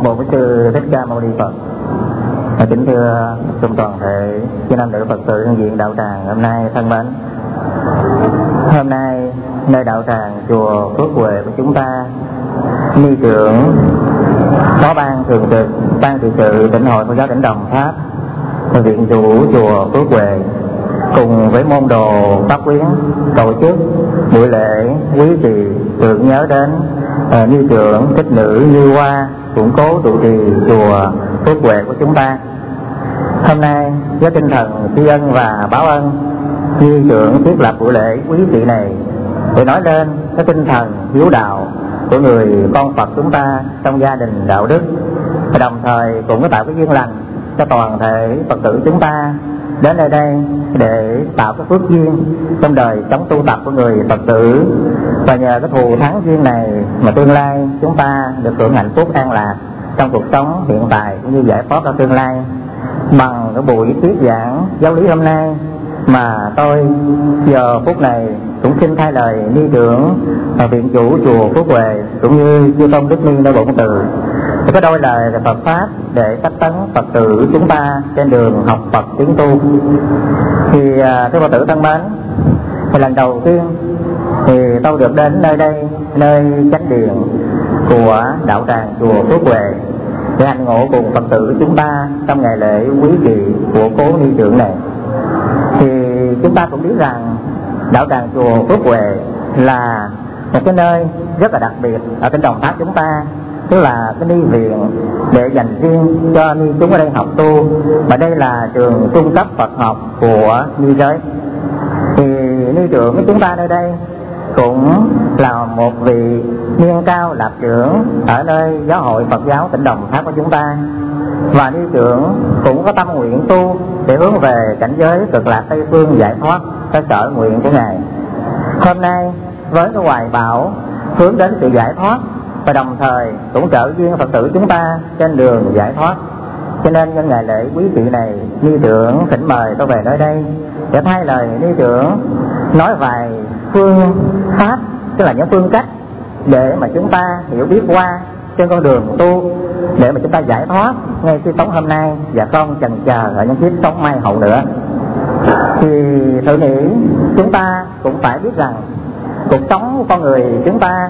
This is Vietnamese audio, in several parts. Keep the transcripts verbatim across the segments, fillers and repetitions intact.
Nam mô Bổn Sư Thích Ca Mâu Ni Phật. Kính thưa chung toàn thể chư nam nữ Phật tử nhân diện đạo tràng hôm nay thân mến. Hôm nay nơi đạo tràng chùa Phước Huệ của chúng ta, ni trưởng phó ban thường trực ban trị sự tỉnh hội Phật giáo tỉnh Đồng Tháp, viện chủ chùa Phước Huệ cùng với môn đồ pháp quyến tổ chức buổi lễ quý trì tưởng nhớ đến uh, ni trưởng thích nữ Như Hoa củng cố trụ trì chùa Phước Huệ của chúng ta. Hôm nay với tinh thần tri ân và báo ân, ni trưởng thiết lập buổi lễ quý trì này để nói lên cái tinh thần hiếu đạo của người con Phật chúng ta trong gia đình đạo đức, và đồng thời cũng có tạo cái duyên lành cho toàn thể Phật tử chúng ta đến nơi đây để tạo cái phước duyên trong đời sống tu tập của người Phật tử, và nhờ cái thù thắng duyên này mà tương lai chúng ta được hưởng hạnh phúc an lạc trong cuộc sống hiện tại cũng như giải thoát trong tương lai. Bằng cái buổi thuyết giảng giáo lý hôm nay mà tôi giờ phút này cũng xin thay lời ni trưởng và viện chủ chùa Phước Huệ cũng như chư tôn đức ni nơi bổn từ có đôi lời Phật pháp để cách tấn Phật tử chúng ta trên đường học Phật tiến tu. Thì thưa Phật tử thân mến, thì lần đầu tiên thì tôi được đến nơi đây, nơi chánh điện của đạo tràng chùa Phước Huệ để hành ngộ cùng Phật tử chúng ta trong ngày lễ quý trì của cố ni trưởng này. Thì chúng ta cũng biết rằng đạo tràng chùa Phước Huệ là một cái nơi rất là đặc biệt ở tỉnh Đồng Tháp chúng ta, tức là cái ni viện để dành riêng cho ni chúng ở đây học tu, và đây là trường trung cấp Phật học của ni giới. Thì ni trưởng của chúng ta nơi đây cũng là một vị niên cao lạc trưởng ở nơi giáo hội Phật giáo tỉnh Đồng Tháp của chúng ta, và ni trưởng cũng có tâm nguyện tu để hướng về cảnh giới cực lạc Tây phương giải thoát cái sở nguyện của ngài. Hôm nay với cái hoài bão hướng đến sự giải thoát và đồng thời cũng trợ duyên Phật tử chúng ta trên đường giải thoát, cho nên nhân ngày lễ quý vị này, ni trưởng thỉnh mời tôi về nơi đây để thay lời ni trưởng nói vài phương pháp, tức là những phương cách để mà chúng ta hiểu biết qua trên con đường tu, để mà chúng ta giải thoát ngay khi sống hôm nay và không chần chờ ở những kiếp sống mai hậu nữa. Thì thử nghĩ chúng ta cũng phải biết rằng cuộc sống của con người chúng ta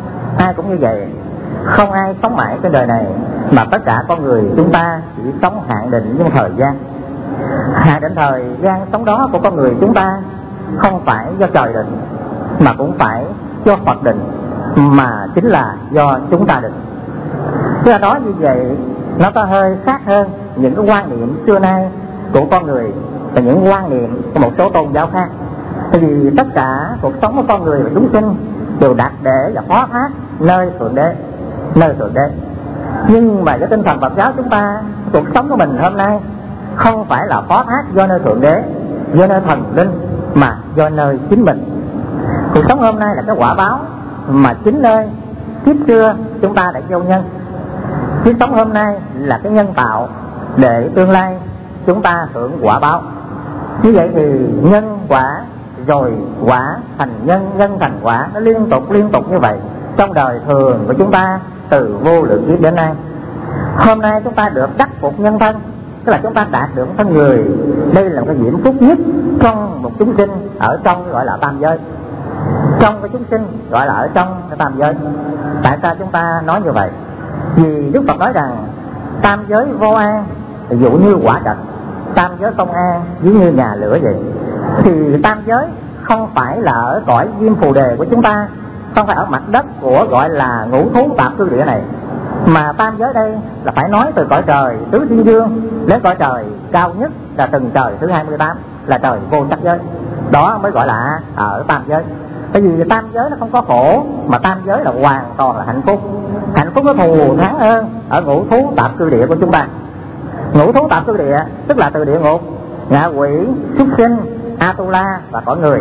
ai cũng như vậy, không ai sống mãi trên đời này, mà tất cả con người chúng ta chỉ sống hạn định trong thời gian. Hạn định thời gian sống đó của con người chúng ta không phải do trời định, mà cũng phải do Phật định, mà chính là do chúng ta định. Tức là nói như vậy nó có hơi khác hơn những cái quan niệm xưa nay của con người và những quan niệm của một số tôn giáo khác. Bởi vì tất cả cuộc sống của con người và chúng sinh đều đặt để và phó thác nơi Thượng Đế, nơi Thượng Đế. Nhưng mà cái tinh thần Phật giáo chúng ta, cuộc sống của mình hôm nay không phải là phó thác do nơi Thượng Đế, do nơi thần linh, mà do nơi chính mình. Cuộc sống hôm nay là cái quả báo mà chính nơi kiếp xưa chúng ta đã gieo nhân. Kiếp sống hôm nay là cái nhân tạo để tương lai chúng ta hưởng quả báo. Như vậy thì nhân quả rồi quả thành nhân, nhân thành quả, nó liên tục liên tục như vậy trong đời thường của chúng ta từ vô lượng kiếp đến nay. Hôm nay chúng ta được đắc phục nhân thân, tức là chúng ta đạt được thân người. Đây là một cái diễm phúc nhất trong một chúng sinh ở trong gọi là tam giới, trong cái chúng sinh gọi là ở trong cái tam giới. Tại sao chúng ta nói như vậy? Vì Đức Phật nói rằng tam giới vô an ví dụ như quả trạch, tam giới không an ví như nhà lửa vậy. Thì tam giới không phải là ở cõi diêm phù đề của chúng ta, không phải ở mặt đất của gọi là ngũ thú tạp cư địa này, mà tam giới đây là phải nói từ cõi trời tứ thiên dương đến cõi trời cao nhất là từng trời thứ hai mươi tám là trời vô sắc giới. Đó mới gọi là ở tam giới. Bởi vì tam giới nó không có khổ, mà tam giới là hoàn toàn là hạnh phúc. Hạnh phúc nó thù thắng hơn ở ngũ thú tạp cư địa của chúng ta. Ngũ thú tạp cư địa tức là từ địa ngục, ngạ quỷ, súc sinh, Atula và cõi người.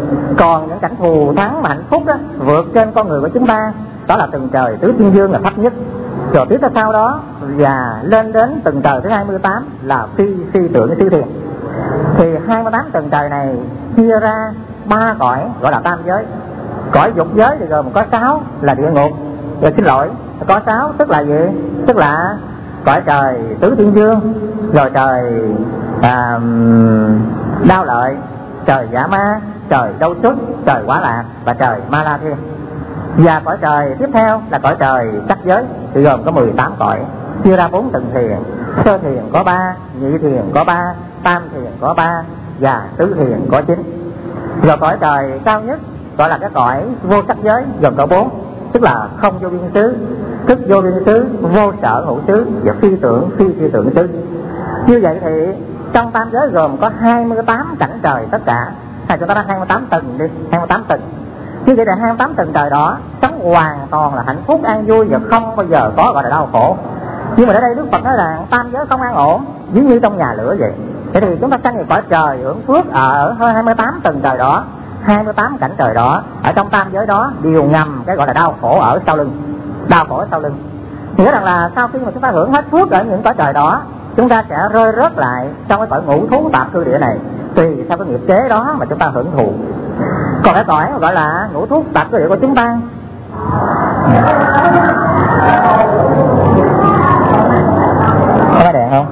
Còn những cảnh thù thắng mà hạnh phúc đó, vượt trên con người của chúng ta, đó là từng trời tứ thiên dương là thấp nhất. Rồi tiếp theo sau đó và lên đến từng trời thứ hai mươi tám là phi phi tưởng phi thiền. Thì hai mươi tám tầng trời này chia ra ba cõi gọi là tam giới. Cõi dục giới thì gồm có sáu là địa ngục, rồi xin lỗi Cõi sáu tức là gì? Tức là cõi trời tứ thiên dương, rồi trời à, đao lợi, trời giả ma, trời đâu xuất, trời quả lạc và trời ma la thiên. Và cõi trời tiếp theo là cõi trời sắc giới, thì gồm có mười tám cõi, chia ra bốn tầng thiền. Sơ thiền có ba, nhị thiền có ba, tam thiền có ba và tứ thiền có chín. Rồi cõi trời cao nhất gọi là cái cõi vô sắc giới, gồm có bốn, tức là không vô biên xứ, thức vô biên xứ, vô sở hữu xứ và phi tưởng phi phi tưởng xứ. Như vậy thì trong tam giới gồm có hai mươi tám cảnh trời tất cả, hay chúng ta nói hai mươi tám tầng đi, hai mươi tám tầng. Như vậy là hai mươi tám tầng trời đó sống hoàn toàn là hạnh phúc an vui và không bao giờ có gọi là đau khổ. Nhưng mà ở đây Đức Phật nói rằng tam giới không an ổn, giống như trong nhà lửa vậy. Thế thì chúng ta sanh về cõi trời hưởng phước ở hơn hai mươi tám tầng trời đó, hai mươi tám cảnh trời đó, ở trong tam giới đó đều ngầm cái gọi là đau khổ ở sau lưng, đau khổ ở sau lưng. Nghĩa rằng là sau khi mà chúng ta hưởng hết phước ở những cõi trời đó, chúng ta sẽ rơi rớt lại trong cái cõi ngũ thú tạp cư địa này, tùy theo cái nghiệp chế đó mà chúng ta hưởng thụ. Còn cái cõi gọi là ngũ thú tạp cư địa của chúng ta, có đèn không?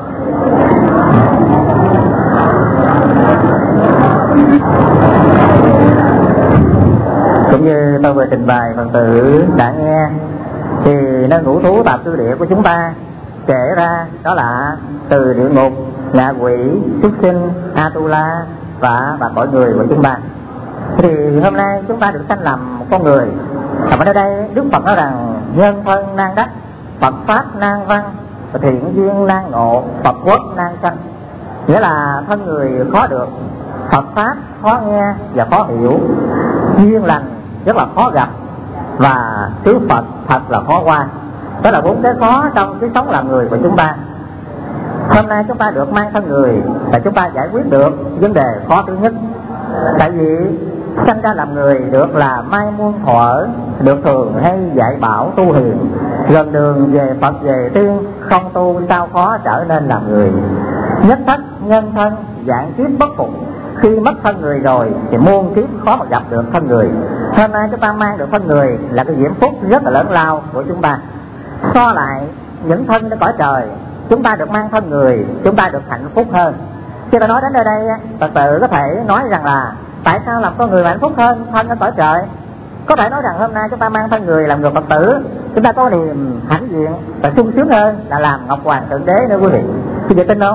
Cũng như tôi vừa trình bày Phật tử đã nghe, thì nơi ngũ thú tạp cư địa của chúng ta kể ra đó là từ địa ngục, ngạ quỷ, súc sinh, Atula và và cõi người của chúng ta. Thì hôm nay chúng ta được sanh làm một con người. Ở nơi đây Đức Phật nói rằng nhân thân nan đắc, Phật pháp nan văn, thiện duyên nan ngộ, Phật quốc nan sanh. Nghĩa là thân người khó được, Phật pháp khó nghe và khó hiểu, duyên lành rất là khó gặp, và xứ Phật thật là khó qua. Đó là bốn cái khó trong cái sống làm người của chúng ta. Hôm nay chúng ta được mang thân người là chúng ta giải quyết được vấn đề khó thứ nhất. Tại vì sanh ra làm người được là mai muôn thuở, được thường hay dạy bảo tu hiền, gần đường về Phật về tiên, không tu sao khó trở nên làm người. Nhất thất nhân thân, dạng kiếp bất phục. Khi mất thân người rồi thì muôn kiếp khó mà gặp được thân người. Hôm nay chúng ta mang được thân người là cái diễm phúc rất là lớn lao của chúng ta. So lại những thân ở cõi trời, chúng ta được mang thân người, chúng ta được hạnh phúc hơn. Khi ta nói đến nơi đây, Phật tử có thể nói rằng là tại sao làm con người hạnh phúc hơn thân ở cõi trời? Có thể nói rằng hôm nay chúng ta mang thân người làm người Phật tử, chúng ta có niềm hãnh diện và sung sướng hơn là làm Ngọc Hoàng Thượng Đế nữa quý vị. Quý vị tin không?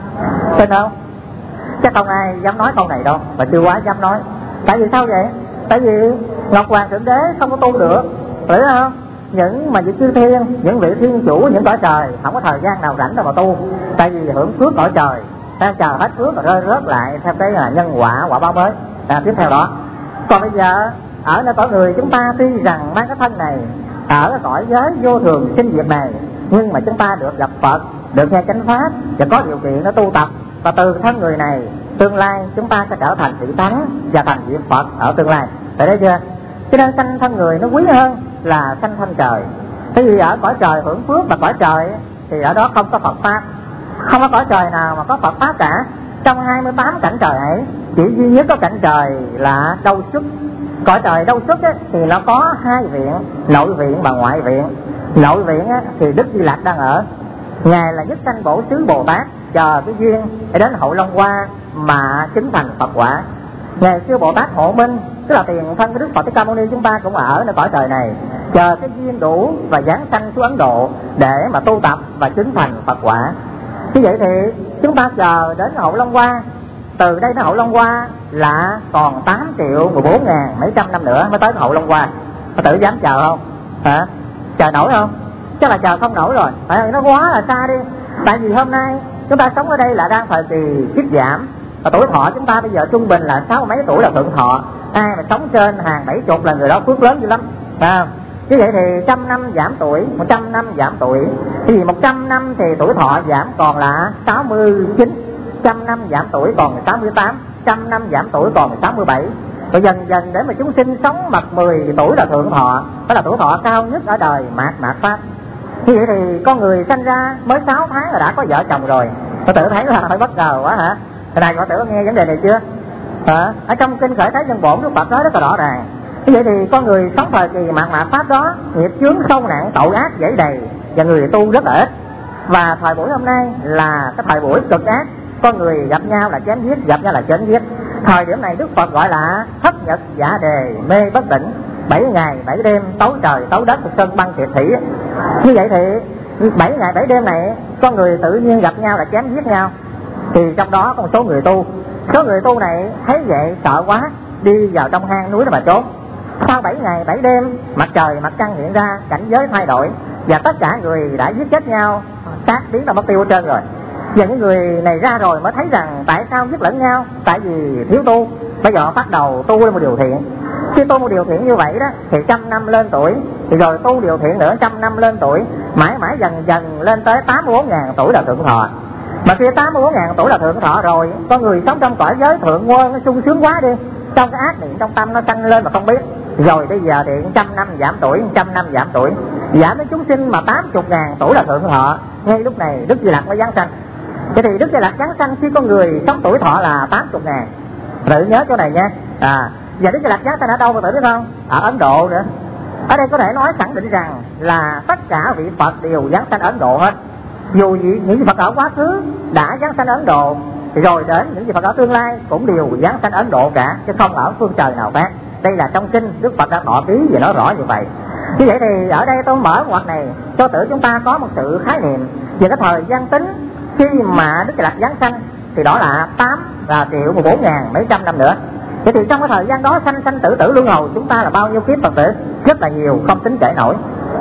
Tin không? Chắc không ai dám nói câu này đâu, và chưa quá dám nói. Tại vì sao vậy? Tại vì Ngọc Hoàng Thượng Đế không có tu được, phải không? Những mà vị chư thiên, những vị thiên chủ, những cõi trời không có thời gian nào rảnh đâu mà tu. Tại vì hưởng phước cõi trời, ta chờ hết phước và rơi rớt lại theo cái là nhân quả, quả báo mới à, tiếp theo đó. Còn bây giờ ở nơi cõi người chúng ta tuy rằng mang cái thân này ở cái cõi giới vô thường sinh diệt này, nhưng mà chúng ta được gặp Phật, được nghe chánh pháp và có điều kiện nó tu tập, và từ thân người này tương lai chúng ta sẽ trở thành vị thánh và thành vị Phật ở tương lai. Phải đấy chưa? Cho nên sanh thân người nó quý hơn là sanh thân trời. Thế vì ở cõi trời hưởng phước và cõi trời thì ở đó không có Phật pháp, không có cõi trời nào mà có Phật pháp cả. Trong hai mươi tám cảnh trời ấy chỉ duy nhất có cảnh trời là Đâu Xuất. Cõi trời Đâu Xuất ấy, thì nó có hai viện, nội viện và ngoại viện. Nội viện ấy, thì Đức Di Lặc đang ở, ngài là nhất sanh bổ xứ Bồ Tát, chờ cái duyên để đến Hậu Long Hoa mà chứng thành Phật quả. Ngày xưa Bồ Tát Hộ Minh, tức là tiền thân của Đức Phật Thích Ca Mâu Ni chúng ta cũng ở nơi cõi trời này, chờ cái duyên đủ và giáng sanh xuống Ấn Độ để mà tu tập và chứng thành Phật quả. Như vậy thì chúng ta chờ đến Hậu Long Hoa, từ đây đến Hậu Long Hoa là còn tám triệu mười bốn ngàn mấy trăm năm nữa mới tới Hậu Long Hoa. Phật tử dám chờ không? Hả? Chờ nổi không? Chắc là chờ không nổi rồi, phải, nó quá là xa đi. Tại vì hôm nay chúng ta sống ở đây là đang thời kỳ kiết giảm, và tuổi thọ chúng ta bây giờ trung bình là sáu mấy tuổi là thượng thọ. Ai mà sống trên hàng bảy chục là người đó phước lớn dữ lắm, phải không? Như vậy thì trăm năm giảm tuổi, một trăm năm giảm tuổi, thì một trăm năm thì tuổi thọ giảm còn là sáu mươi chín, trăm năm giảm tuổi còn sáu mươi tám, trăm năm giảm tuổi còn sáu mươi bảy. Rồi dần dần để mà chúng sinh sống mặt mười tuổi là thượng thọ, đó là tuổi thọ cao nhất ở đời mạt mạt pháp. Như vậy thì con người sinh ra mới sáu tháng là đã có vợ chồng rồi. Tôi tự thấy là hơi bất ngờ quá hả? Cái này có tự có nghe vấn đề này chưa? À, ở trong kinh Khởi Thái Nhân Bổn Đức Phật nói rất là rõ ràng, Như vậy thì con người sống thời kỳ mạt mạt pháp đó, nghiệp chướng sâu nặng, tội ác dễ đầy và người tu rất là ít. Và thời buổi hôm nay là cái thời buổi cực ác, con người gặp nhau là chém giết, gặp nhau là chém giết. Thời điểm này Đức Phật gọi là thất nhật dạ đề mê bất tỉnh, bảy ngày bảy đêm tối trời tối đất sơn băng thiệt thủy. Như vậy thì bảy ngày bảy đêm này con người tự nhiên gặp nhau là chém giết nhau. Thì trong đó có một số người tu, số người tu này thấy vậy sợ quá, đi vào trong hang núi để mà trốn. Sau bảy ngày bảy đêm, mặt trời mặt trăng hiện ra, cảnh giới thay đổi và tất cả người đã giết chết nhau, sát biến là mất tiêu hết trơn rồi. Và những người này ra rồi mới thấy rằng tại sao giết lẫn nhau, tại vì thiếu tu. Bây giờ họ bắt đầu tu lên một điều thiện. Khi tu một điều thiện như vậy đó thì trăm năm lên tuổi, thì rồi tu điều thiện nữa trăm năm lên tuổi, mãi mãi dần dần lên tới tám mươi bốn ngàn tuổi là thượng thọ. Mà khi tám mươi bốn ngàn tuổi là thượng thọ rồi, con người sống trong cõi giới thượng quân nó sung sướng quá đi, trong cái ác niệm trong tâm nó sanh lên mà không biết. Rồi bây giờ thì trăm năm giảm tuổi, trăm năm giảm tuổi, giảm đến chúng sinh mà tám mươi ngàn tuổi là thượng thọ. Ngay lúc này Đức Di Lặc mới giáng sanh. Vậy thì Đức Di Lặc giáng sanh khi con người sống tuổi thọ là tám mươi ngàn. Tự nhớ chỗ này nha. À, và Đức Di Lặc giáng sanh ở đâu mà tự biết không? Ở Ấn Độ nữa. Ở đây có thể nói khẳng định rằng là tất cả vị Phật đều giáng sanh Ấn Độ hết. Dù gì, những vị Phật ở quá khứ đã giáng sanh Ấn Độ, rồi đến những vị Phật ở tương lai cũng đều giáng sanh Ấn Độ cả, chứ không ở phương trời nào khác. Đây là trong kinh Đức Phật đã tỏ ký và nói rõ như vậy. Như vậy thì ở đây tôi mở ngoặt này cho tự chúng ta có một sự khái niệm về cái thời gian tính khi mà Đức Di Lặc giáng sanh, thì đó là tám là triệu mười bốn ngàn mấy trăm năm nữa. Vậy thì trong cái thời gian đó sanh sanh tử tử luân hồi chúng ta là bao nhiêu kiếp Phật tử? Rất là nhiều, không tính kể nổi.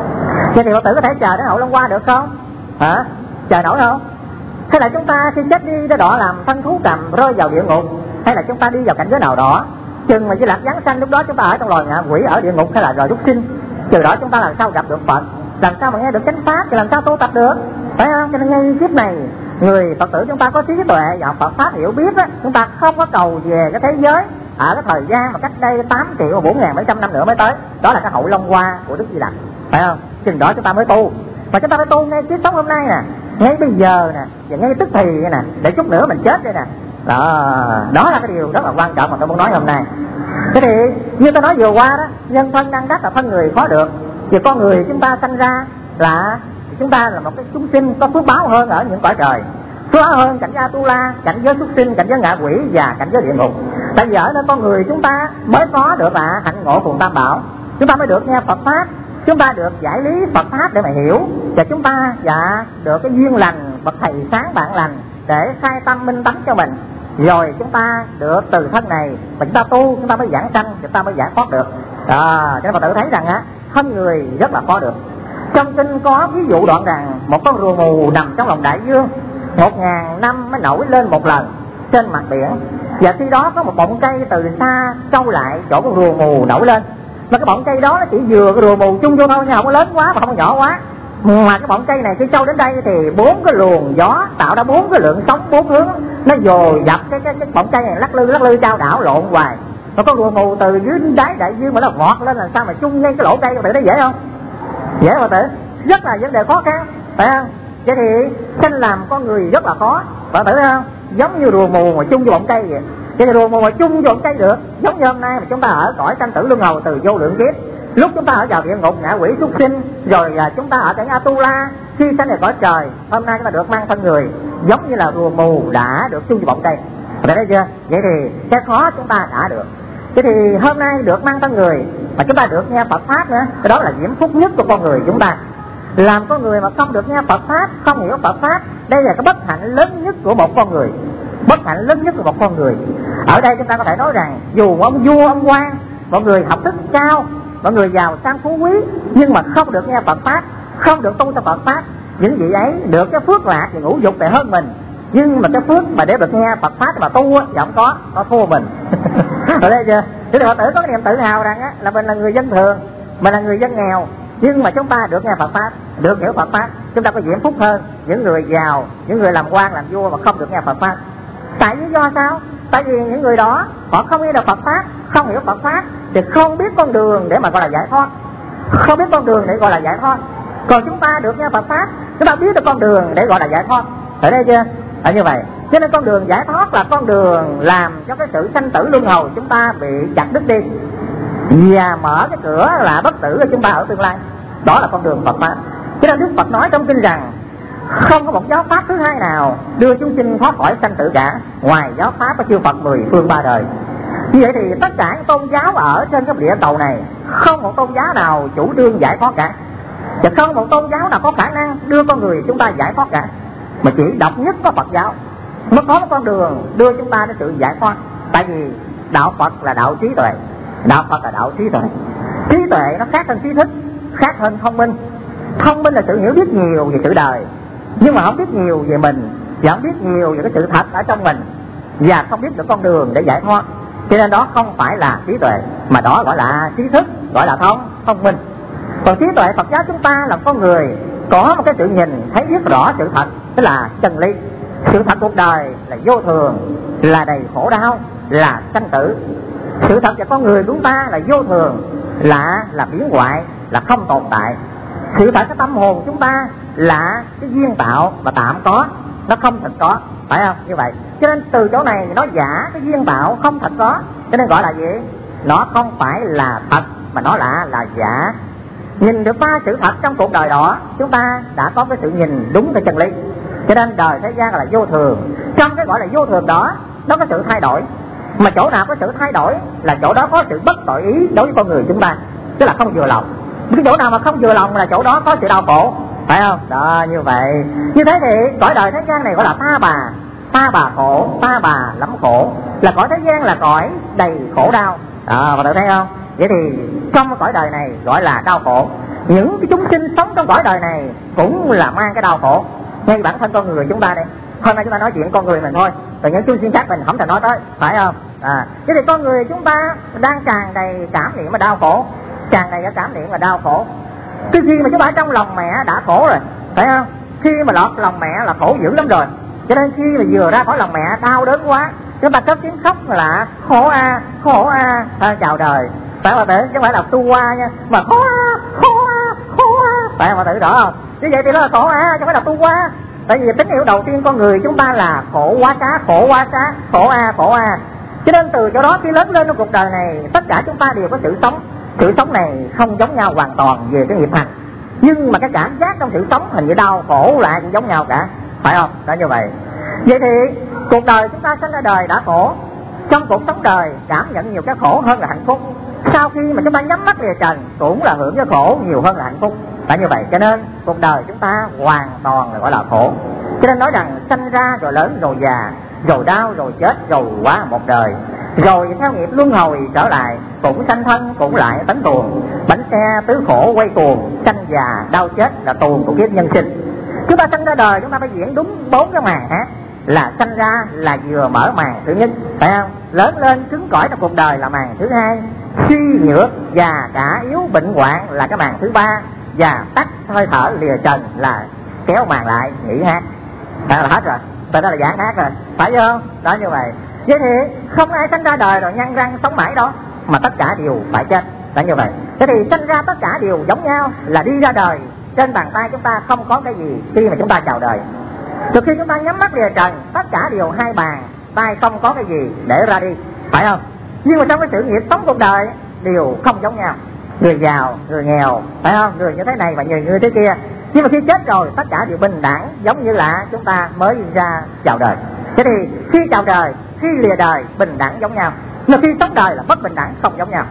Vậy thì Phật tử có thể chờ đến hậu Long Hoa được không? Hả? Chờ nổi không? Hay là chúng ta khi chết đi đã đọa làm thân thú cầm rơi vào địa ngục, hay là chúng ta đi vào cảnh giới nào đó? Chừng mà Di Lặc giáng sanh lúc đó chúng ta ở trong loài ngạ quỷ, ở địa ngục hay là loài súc sinh, từ đó chúng ta làm sao gặp được Phật, làm sao mà nghe được chánh pháp, thì làm sao tu tập được, phải không? Cho nên ngay kiếp này người Phật tử chúng ta có trí tuệ và Phật pháp hiểu biết á, chúng ta không có cầu về cái thế giới ở cái thời gian mà cách đây tám triệu bốn ngàn bảy trăm năm nữa mới tới, đó là cái hậu Long Hoa của Đức Di Lặc, phải không? Chừng đó chúng ta mới tu, mà chúng ta phải tu ngay kiếp sống hôm nay nè, ngay bây giờ nè, và ngay tức thì nè, để chút nữa mình chết đây nè. Đó, đó là cái điều rất là quan trọng mà tôi muốn nói hôm nay. Thế thì như tôi nói vừa qua đó, nhân thân năng đắc là thân người khó được. Vì con người chúng ta sanh ra là chúng ta là một cái chúng sinh có phước báo hơn ở những cõi trời, phước báo hơn cảnh giới Atula, cảnh giới súc sinh, cảnh giới ngạ quỷ và cảnh giới địa ngục. Tại vì ở nơi con người chúng ta mới có được là hạnh ngộ cùng Tam Bảo, chúng ta mới được nghe Phật pháp, chúng ta được giải lý Phật pháp để mà hiểu, và chúng ta dạ được cái duyên lành bậc thầy sáng bạn lành để khai tâm minh tánh cho mình. Rồi chúng ta được từ thân này và chúng ta tu, chúng ta mới giảng sanh, chúng ta mới giải thoát được. À, cho nên Phật tử thấy rằng á, thân người rất là khó được. Trong kinh có ví dụ đoạn rằng một con rùa mù nằm trong lòng đại dương, một ngàn năm mới nổi lên một lần trên mặt biển. Và khi đó có một bọng cây từ xa trâu lại chỗ con rùa mù nổi lên. Mà cái bọng cây đó nó chỉ vừa cái rùa mù chung vô thôi, nhưng không có lớn quá và không có nhỏ quá. Mà cái bọng cây này khi trâu đến đây thì bốn cái luồng gió tạo ra bốn cái lượng sóng bốn hướng, nó dồi dập cái cái, cái bọng cây này lắc lư lắc lư trao đảo lộn hoài. Mà con rùa mù từ dưới đáy đại dương mà nó vọt lên, làm sao mà chung ngay cái lỗ cây, tự thấy dễ không? Dễ mà tự, rất là vấn đề khó khăn, phải không? Vậy thì sanh làm con người rất là khó, bạn tự thấy không? Giống như rùa mù mà chung vô bọng cây vậy. Vậy thì rùa mù mà chung vô bọng cây được, giống như hôm nay mà chúng ta ở cõi sanh tử luân hồi từ vô lượng kiếp. Lúc chúng ta ở vào địa ngục ngạ quỷ súc sinh, rồi à, chúng ta ở cảnh Atula, khi sanh về cõi trời, hôm nay chúng ta được mang thân người, giống như là rùa mù đã được chung vào bọng cây. Bạn thấy chưa? Vậy thì cái khó chúng ta đã được. Vậy thì hôm nay được mang thân người mà chúng ta được nghe Phật pháp nữa, cái đó là diễm phúc nhất của con người chúng ta. Làm con người mà không được nghe Phật pháp, không hiểu Phật pháp, đây là cái bất hạnh lớn nhất của một con người. Bất hạnh lớn nhất của một con người. Ở đây chúng ta có thể nói rằng dù ông vua ông quan, mọi người học thức cao, mọi người giàu sang phú quý, nhưng mà không được nghe Phật pháp, không được tu theo Phật pháp, những vị ấy được cái phước lạc và ngũ dục này hơn mình, nhưng mà cái phước mà để được nghe Phật pháp mà tu á, thì không có, nó thua mình. Ở đây chưa? Thế thì Phật tử có cái niềm tự hào rằng á, là mình là người dân thường, mình là người dân nghèo, nhưng mà chúng ta được nghe Phật pháp, được hiểu Phật pháp, chúng ta có diễm phúc hơn những người giàu, những người làm quan làm vua mà không được nghe Phật pháp. Tại lý do sao? Tại vì những người đó họ không nghe được Phật pháp, không hiểu Phật pháp, thì không biết con đường để mà gọi là giải thoát, không biết con đường để gọi là giải thoát. Còn chúng ta được nghe Phật pháp, chúng ta biết được con đường để gọi là giải thoát. Ở đây chưa? Ở như vậy. Cho nên con đường giải thoát là con đường làm cho cái sự sanh tử luân hồi chúng ta bị chặt đứt đi. và mở cái cửa là bất tử cho chúng ta ở tương lai. Đó là con đường Phật pháp. Cho nên Đức Phật nói trong kinh rằng không có một giáo pháp thứ hai nào đưa chúng sinh thoát khỏi sanh tử cả, ngoài giáo pháp của chư Phật mười phương ba đời. Như vậy thì tất cả những tôn giáo ở trên cái địa cầu này không một tôn giáo nào chủ trương giải thoát cả, và không một tôn giáo nào có khả năng đưa con người chúng ta giải thoát cả, mà chỉ độc nhất có Phật giáo mới có một con đường đưa chúng ta đến sự giải thoát. Tại vì đạo Phật là đạo trí tuệ, đạo Phật là đạo trí tuệ. Trí tuệ nó khác hơn trí thức, khác hơn thông minh. Thông minh là sự hiểu biết nhiều về sự đời, nhưng mà không biết nhiều về mình, và không biết nhiều về cái sự thật ở trong mình, và không biết được con đường để giải thoát. Cho nên đó không phải là trí tuệ, mà đó gọi là trí thức, gọi là thông thông minh. Còn trí tuệ Phật giáo chúng ta là con người có một cái sự nhìn thấy biết rõ sự thật, tức là chân lý. Sự thật cuộc đời là vô thường, là đầy khổ đau, là sanh tử. Sự thật về con người chúng ta là vô thường, là là biến hoại, là không tồn tại. Sự thật cái tâm hồn chúng ta là cái duyên tạo và tạm có, nó không thật có, phải không? Như vậy, cho nên từ chỗ này nó giả cái duyên tạo không thật có, cho nên gọi là gì? Nó không phải là thật, mà nó là là giả. Nhìn được ba sự thật trong cuộc đời đó, chúng ta đã có cái sự nhìn đúng cái chân lý. Cho nên đời thế gian là vô thường. Trong cái gọi là vô thường đó, nó có sự thay đổi. Mà chỗ nào có sự thay đổi là chỗ đó có sự bất tội ý đối với con người chúng ta, tức là không vừa lòng. Cái chỗ nào mà không vừa lòng là chỗ đó có sự đau khổ, phải không? Đó, như vậy. Như thế thì cõi đời thế gian này gọi là ta bà, ta bà khổ, ta bà lắm khổ. Là cõi thế gian là cõi đầy khổ đau. À, mọi người thấy không? Vậy thì trong cõi đời này gọi là đau khổ. Những cái chúng sinh sống trong cõi đời này cũng là mang cái đau khổ. Ngay bản thân con người chúng ta đây, hôm nay chúng ta nói chuyện con người mình thôi, rồi những chúng sinh khác mình không thể nói tới, phải không? À, thế thì con người chúng ta đang tràn đầy cảm niệm và đau khổ, tràn đầy cái cảm niệm và đau khổ. Cái khi mà chúng ta trong lòng mẹ đã khổ rồi, phải không? Khi mà lọt lòng mẹ là khổ dữ lắm rồi. Cho nên khi mà vừa ra khỏi lòng mẹ đau đớn quá, chúng ta cất tiếng khóc là khổ a, à, khổ a, à. À, chào đời. Phải không tử? Chứ không phải là tu qua nha, mà khổ a, khổ a, khổ a. Phải không tử rõ không? Như vậy thì nó là khổ a, chứ không phải là tu qua. Tại vì tín hiệu đầu tiên con người chúng ta là khổ quá xá, khổ quá xá, khổ a, khổ a. Cho nên từ chỗ đó khi lớn lên trong cuộc đời này, tất cả chúng ta đều có sự sống. Sự sống này không giống nhau hoàn toàn về cái nghiệp hành, nhưng mà cái cảm giác trong sự sống hình như đau khổ lại cũng giống nhau cả, phải không? Đó, như vậy. Vậy thì cuộc đời chúng ta sinh ra đời đã khổ, trong cuộc sống đời cảm nhận nhiều cái khổ hơn là hạnh phúc. Sau khi mà chúng ta nhắm mắt về trần cũng là hưởng cái khổ nhiều hơn là hạnh phúc, phải như vậy. Cho nên cuộc đời chúng ta hoàn toàn là gọi là khổ. Cho nên nói rằng sanh ra rồi lớn rồi già, rồi đau rồi chết, rồi quá một đời, rồi theo nghiệp luân hồi trở lại, cũng sanh thân cũng lại tấn tuồng, bánh xe tứ khổ quay cuồng, sanh già đau chết là tuồng của kiếp nhân sinh. Chúng ta sanh ra đời chúng ta phải diễn đúng bốn cái màn hát. Là sanh ra là vừa mở màn thứ nhất, phải không? Lớn lên cứng cỏi trong cuộc đời là màn thứ hai, suy nhược già cả yếu bệnh hoạn là cái màn thứ ba, và tắt hơi thở lìa trần là kéo màn lại nghỉ hát. Đó là hết rồi, đó là giảng hát rồi, phải không? Đó, như vậy. Vậy thì không ai sanh ra đời rồi nhăn răng sống mãi đó, mà tất cả đều phải chết. Đó, như vậy. Thế thì sanh ra tất cả đều giống nhau, là đi ra đời trên bàn tay chúng ta không có cái gì khi mà chúng ta chào đời. Từ khi chúng ta nhắm mắt lìa trần, tất cả đều hai bàn tay không có cái gì để ra đi, phải không? Nhưng mà trong cái sự nghiệp sống cuộc đời đều không giống nhau. Người giàu, người nghèo, phải không? Người như thế này và người như thế kia. Nhưng mà khi chết rồi tất cả đều bình đẳng, giống như là chúng ta mới ra chào đời. Thế thì khi chào đời, khi lìa đời bình đẳng giống nhau, nhưng khi sống đời là bất bình đẳng, không giống nhau.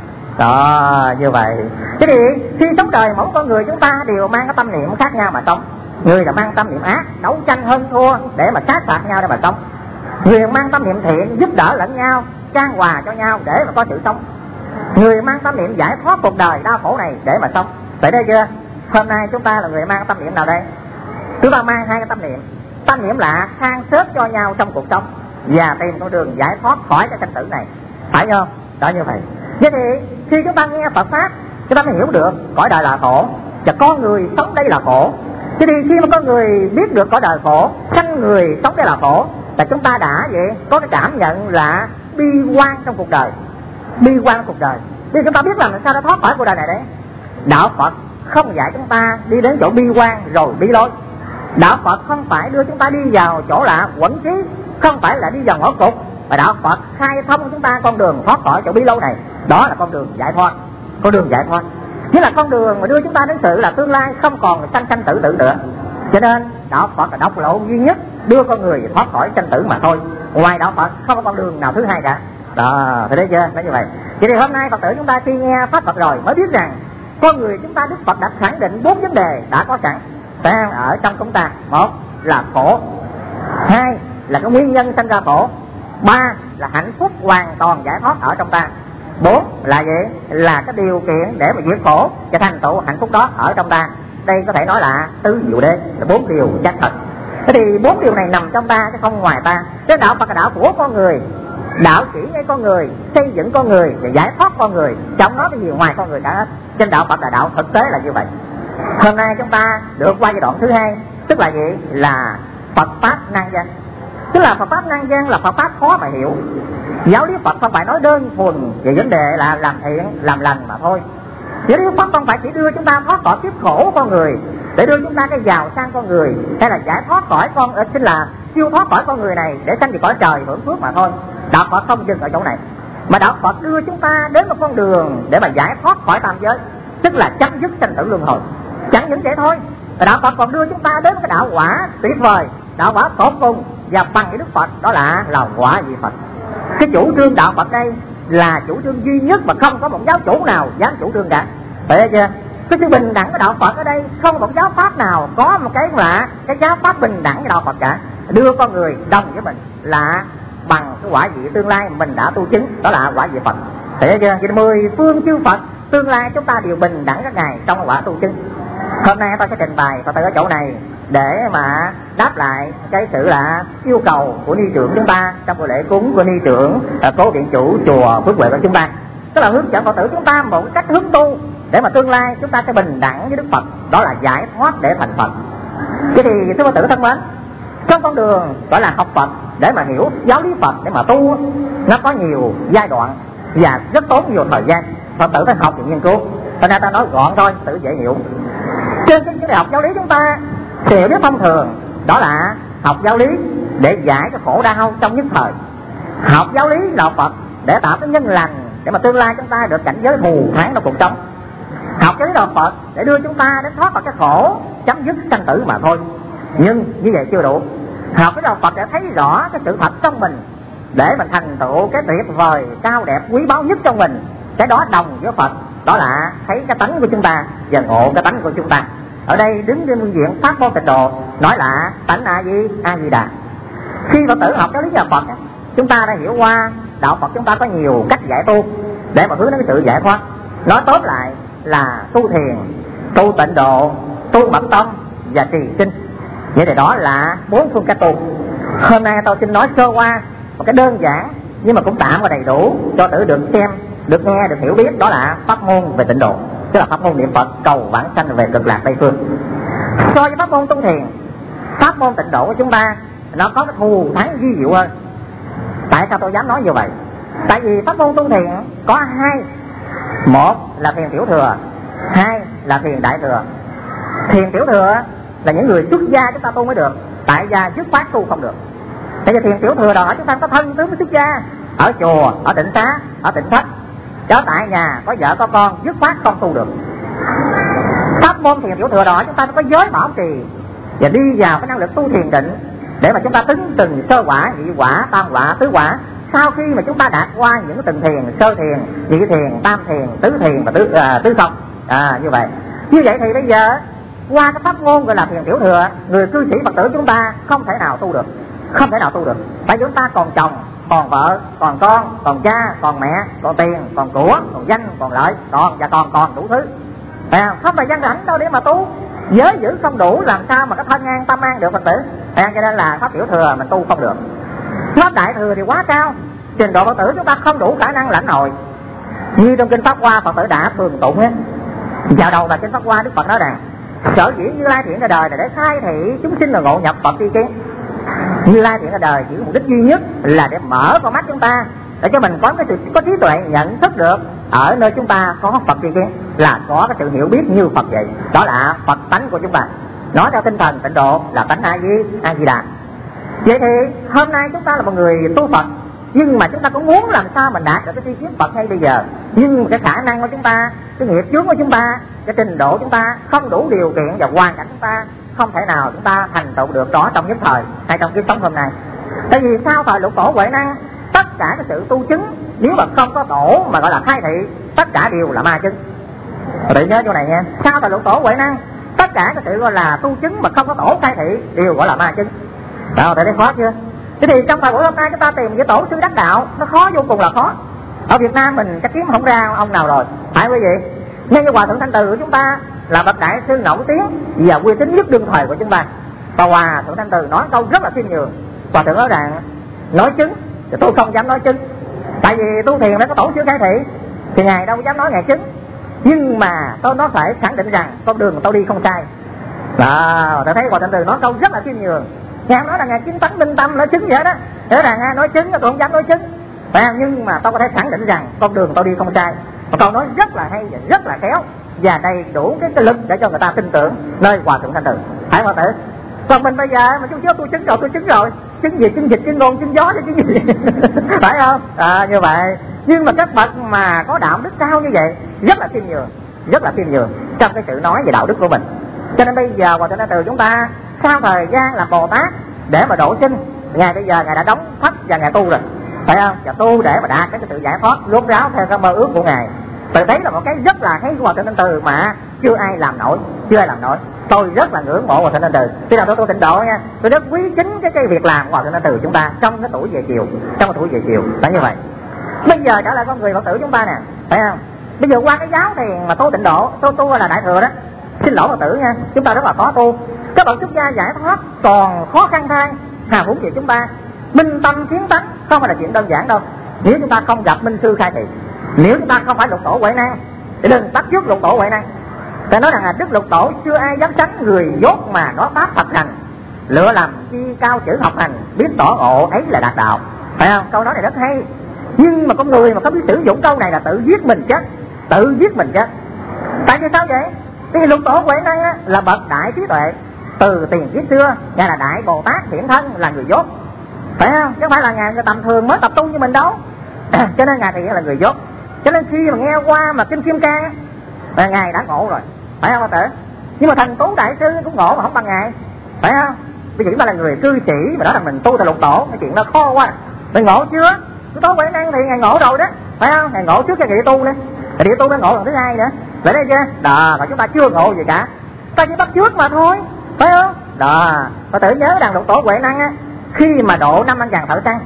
Đó, như vậy. Thế thì khi sống đời mỗi con người chúng ta đều mang cái tâm niệm khác nhau mà sống. Người là mang tâm niệm ác, đấu tranh hơn thua để mà sát phạt nhau để mà sống. Người mang tâm niệm thiện, giúp đỡ lẫn nhau, trang hòa cho nhau để mà có sự sống. Người mang tâm niệm giải thoát cuộc đời đau khổ này để mà sống. Vậy đây chưa? Hôm nay chúng ta là người mang tâm niệm nào đây? Chúng ta mang hai cái tâm niệm. Tâm niệm là than xớt cho nhau trong cuộc sống và tìm con đường giải thoát khỏi cái sanh tử này, phải không? Đó, như vậy. Vậy thì khi chúng ta nghe Phật pháp, chúng ta mới hiểu được cõi đời là khổ và con người sống đây là khổ. Thế thì khi mà con người biết được cõi đời khổ, sanh người sống đây là khổ, là chúng ta đã vậy có cái cảm nhận là bi quan trong cuộc đời, bi quan trong cuộc đời. Vì chúng ta biết làm sao để thoát khỏi cuộc đời này đấy. Đạo Phật không dạy chúng ta đi đến chỗ bi quan rồi bí lối. Đạo Phật không phải đưa chúng ta đi vào chỗ là quẩn trí, không phải là đi vào ngõ cụt, mà đạo Phật khai thông chúng ta con đường thoát khỏi chỗ bí lối này. Đó là con đường giải thoát. con đường giải thoát, nghĩa là con đường mà đưa chúng ta đến sự là tương lai không còn sanh sanh tử tử nữa. Cho nên đạo Phật là độc lộ duy nhất đưa con người thoát khỏi sanh tử mà thôi. Ngoài đạo Phật không có con đường nào thứ hai cả. Đó, thấy đấy chưa? Nói như vậy. Vậy thì hôm nay Phật tử chúng ta khi nghe pháp Phật rồi mới biết rằng con người chúng ta Đức Phật đã khẳng định bốn vấn đề đã có sẵn đang ở trong chúng ta. Một là khổ, hai là cái nguyên nhân sanh ra khổ, ba là hạnh phúc hoàn toàn giải thoát ở trong ta, bốn là gì? Là cái điều kiện để mà diệt khổ cho thành tựu hạnh phúc đó ở trong ta. Đây có thể nói là tứ diệu đế, là bốn điều chắc thật. Thế thì bốn điều này nằm trong ta chứ không ngoài ta. Cái đạo Phật là đạo của con người, đạo chỉ ngay con người, xây dựng con người và giải thoát con người, trong đó cái gì ngoài con người cả hết. Trên đạo Phật là đạo thực tế là như vậy. Hôm nay chúng ta được qua giai đoạn thứ hai, tức là gì? Là Phật pháp năng dân. Tức là Phật pháp năng dân là Phật pháp khó mà hiểu. Giáo lý Phật không phải nói đơn thuần về vấn đề là làm thiện, làm lành mà thôi. Giáo lý Phật không phải chỉ đưa chúng ta thoát khỏi kiếp khổ con người, để đưa chúng ta cái giàu sang con người, hay là giải thoát khỏi con ờ, xin là siêu thoát khỏi con người này để sanh về cõi trời hưởng phước mà thôi. Đạo Phật không dừng ở chỗ này, mà đạo Phật đưa chúng ta đến một con đường để mà giải thoát khỏi tam giới, tức là chấm dứt sanh tử luân hồi. Chẳng những vậy thôi, đạo Phật còn đưa chúng ta đến cái đạo quả tuyệt vời, đạo quả tột cùng và bằng cái Đức Phật, đó là là quả vị Phật. Cái chủ trương đạo Phật đây là chủ trương duy nhất mà không có một giáo chủ nào dám chủ trương cả. Thấy chưa? Cái sự bình đẳng của đạo Phật ở đây không một giáo pháp nào có một cái là cái giáo pháp bình đẳng của đạo Phật cả. Đưa con người đồng với mình là bằng cái quả vị tương lai mình đã tu chứng, đó là quả vị Phật. Thấy chưa? Vậy mười phương chư Phật tương lai chúng ta đều bình đẳng các ngài trong quả tu chứng. Hôm nay tôi sẽ trình bày Phật tử ở chỗ này để mà đáp lại cái sự là yêu cầu của ni trưởng chúng ta trong buổi lễ cúng của ni trưởng cố viện chủ chùa Phước Huệ của chúng ta, tức là hướng dẫn Phật tử chúng ta một cách hướng tu để mà tương lai chúng ta sẽ bình đẳng với Đức Phật, đó là giải thoát để thành Phật. Thế thì thưa Phật tử thân mến, trong con đường gọi là học Phật để mà hiểu giáo lý Phật để mà tu, nó có nhiều giai đoạn và rất tốn nhiều thời gian. Phật tử phải học và nghiên cứu. Cho nên ta nói gọn thôi, tự dễ hiểu. Trên cái đại học giáo lý chúng ta thì hiểu biết thông thường đó là học giáo lý để giải cái khổ đau trong nhất thời, học giáo lý đạo Phật để tạo cái nhân lành để mà tương lai chúng ta được cảnh giới thù thắng trong cuộc sống, học giáo lý đạo Phật để đưa chúng ta đến thoát khỏi cái khổ, chấm dứt sanh tử mà thôi. Nhưng như vậy chưa đủ. Học cái đạo Phật để thấy rõ cái sự thật trong mình, để mình thành tựu cái tuyệt vời cao đẹp quý báu nhất trong mình, cái đó đồng với Phật, đó là thấy cái tánh của chúng ta và ngộ cái tánh của chúng ta. Ở đây đứng trên phương diện pháp môn tịnh độ nói là tánh A Di A Di Đà. Khi Phật tử học giáo lý đạo Phật, chúng ta đã hiểu qua đạo Phật chúng ta có nhiều cách giải tu để mà hướng đến cái sự giải thoát. Nói tóm lại là tu thiền, tu tịnh độ, tu mật tông và trì kinh. Vậy thì đó là bốn phương cách tu. Hôm nay tôi xin nói sơ qua một cái đơn giản nhưng mà cũng tạm và đầy đủ cho tử được xem, được nghe, được hiểu biết, đó là pháp môn về tịnh độ, tức là pháp môn niệm Phật cầu vãng sanh về cực lạc Tây phương. So với pháp môn tu thiền, pháp môn tịnh độ của chúng ta nó có cái thù thắng vi diệu hơn. Tại sao tôi dám nói như vậy? Tại vì pháp môn tu thiền có hai, một là thiền tiểu thừa, hai là thiền đại thừa. Thiền tiểu thừa là những người xuất gia chúng ta tu mới được, tại gia dứt khoát tu không được. Tại vì thiền tiểu thừa đòi hỏi chúng ta có thân tướng với xuất gia, ở chùa, ở tịnh xá, ở tịnh thất, chứ tại nhà có vợ có con dứt khoát không tu được. Pháp môn thiền tiểu thừa đòi hỏi chúng ta có giới bảo trì và đi vào cái năng lực tu thiền định để mà chúng ta tính từng sơ quả, nhị quả, tam quả, tứ quả. Sau khi mà chúng ta đạt qua những cái từng thiền, sơ thiền, nhị thiền, tam thiền, tứ thiền và tứ à, tứ không, à như vậy. Như vậy thì bây giờ qua cái pháp môn gọi là thiền tiểu thừa, người cư sĩ Phật tử chúng ta không thể nào tu được, không thể nào tu được. Tại chúng ta còn chồng, còn vợ, còn con, còn cha, còn mẹ, còn tiền, còn của, còn danh, còn lợi, còn và còn còn đủ thứ. À, không phải gian rảnh đâu để mà tu. Giới giữ không đủ làm sao mà cái thân an tâm an được Phật tử. À, cho nên là pháp tiểu thừa mình tu không được. Pháp đại thừa thì quá cao, trình độ Phật tử chúng ta không đủ khả năng lãnh hội. Như trong kinh Pháp Hoa Phật tử đã thường tụng á, vào đầu là kinh Pháp Hoa Đức Phật nói rằng sở dĩ Như Lai thiện ra đời là để khai thị chúng sinh là ngộ nhập Phật tri kiến. Như Lai thiện ra đời chỉ mục đích duy nhất là để mở con mắt chúng ta, để cho mình có cái sự có trí tuệ nhận thức được ở nơi chúng ta có Phật tri kiến, là có cái sự hiểu biết như Phật vậy. Đó là Phật tánh của chúng ta. Nói theo tinh thần tịnh độ là tánh A Di A Di Đà. Vậy thì hôm nay chúng ta là một người tu Phật, nhưng mà chúng ta cũng muốn làm sao mình đạt được cái tri kiến Phật ngay bây giờ. Nhưng cái khả năng của chúng ta cái nghiệp chướng của chúng ta, cái trình độ chúng ta không đủ điều kiện và hoàn cảnh chúng ta không thể nào chúng ta thành tựu được đó trong nhất thời hay trong kiếp sống hôm nay. Tại vì sau thời lục tổ huệ năng, tất cả cái sự tu chứng nếu mà không có tổ mà gọi là khai thị, tất cả đều là ma chứng. Tự nhớ chỗ này nha. Sau thời lục tổ huệ năng, tất cả cái sự gọi là tu chứng mà không có tổ khai thị đều gọi là ma chứng. Đó, thấy khó chưa? Thế thì trong thời buổi hôm nay chúng ta tìm cái tổ sư đắc đạo nó khó, vô cùng là khó. Ở Việt Nam mình chắc kiếm không ra ông nào rồi, phải quý vị? Nhưng như Hòa Thượng Thanh Từ của chúng ta là bậc đại sư nổi tiếng và uy tín nhất đương thời của chúng ta. Và Hòa Thượng Thanh Từ nói câu rất là khiêm nhường. Hòa Thượng nói rằng nói chứng thì tôi không dám nói chứng, tại vì tu thiền phải có tổ sư khai thị, thì ngài đâu dám nói ngài chứng. Nhưng mà tôi nó phải khẳng định rằng con đường tôi đi không sai. Đó, tôi thấy Hòa Thượng Từ nói câu rất là khiêm nhường. Ngài nói là ngài chứng tánh minh tâm nói chứng vậy đó. Thế là ngài nói chứng tôi không dám nói chứng. À, nhưng mà tôi có thể khẳng định rằng con đường tôi đi không sai. Một câu nói rất là hay và rất là khéo và đầy đủ cái, cái lực để cho người ta tin tưởng nơi Hòa Thượng Thanh Từ. Phải Hòa Tử. Còn mình bây giờ mà chúng chưa tôi chứng rồi, tôi chứng rồi, chứng gì, chứng dịch, chứng ngôn, chứng gió, chứng gì phải không? À, như vậy. Nhưng mà các bậc mà có đạo đức cao như vậy rất là khiêm nhường, rất là khiêm nhường trong cái sự nói về đạo đức của mình. Cho nên bây giờ Hòa Thượng Thanh Từ chúng ta sau thời gian làm Bồ Tát để mà độ sinh, ngài bây giờ ngài đã đóng thất và ngài tu rồi, phải không? Và tu để mà đạt cái sự giải thoát rốt ráo theo cái mơ ước của ngài. Tôi thấy là một cái rất là hay của Hòa Thượng Thanh Từ mà chưa ai làm nổi, chưa ai làm nổi. Tôi rất là ngưỡng mộ Hòa Thượng Thanh Từ. Khi nào tôi tu tịnh độ nha, tôi rất quý chính cái cái việc làm của Hòa Thượng Thanh Từ chúng ta trong cái tuổi về chiều, trong cái tuổi về chiều là như vậy. Bây giờ trở lại con người Phật tử chúng ta nè, phải không? Bây giờ qua cái giáo thiền mà tu tịnh độ, tu tu là đại thừa đó. Xin lỗi Phật tử nha, chúng ta rất là khó tu. Các bậc xuất gia giải thoát còn khó khăn thay, hà huống gì chúng ta minh tâm kiến tánh không phải là chuyện đơn giản đâu. Nếu chúng ta không gặp minh sư khai thị, nếu chúng ta không phải lục tổ huệ năng thì đừng bắt chước lục tổ huệ năng. Ta nói rằng là Đức Lục Tổ chưa ai dám tránh người dốt mà nó pháp thật hành, lựa làm chi cao chữ học hành, biết tỏ ngộ ấy là đạt đạo. Phải không? Câu nói này rất hay. Nhưng mà con người mà không biết sử dụng câu này là tự giết mình chết, tự giết mình chết. Tại vì sao vậy? Vì lục tổ huệ năng á, là bậc đại trí tuệ, từ tiền kiếp xưa ngài là đại Bồ Tát hiện thân, là người dốt, phải không? Chứ không phải là ngài người tầm thường mới tập tu như mình đâu. Cho nên ngài thì là người dốt. Cho nên khi mà nghe qua mà kinh Kim Cang là ngài đã ngộ rồi, phải không Phật tử? Nhưng mà Thành Tú đại sư cũng ngộ mà không bằng ngài, phải không? Bây giờ chúng ta là người cư sĩ mà nói rằng mình tu từ lục tổ, cái chuyện đó khó quá. Mình ngộ chưa? Lục tổ huệ năng thì ngài ngộ rồi đó, phải không? Ngài ngộ trước cái địa tu nữa, cái địa tu mới ngộ lần thứ hai nữa. Vậy đây chưa? Đó, mà chúng ta chưa ngộ gì cả, ta chỉ bắt trước mà thôi, phải không? Đó, Phật tử nhớ rằng lục tổ huệ năng á, khi mà độ năm anh chàng thợ săn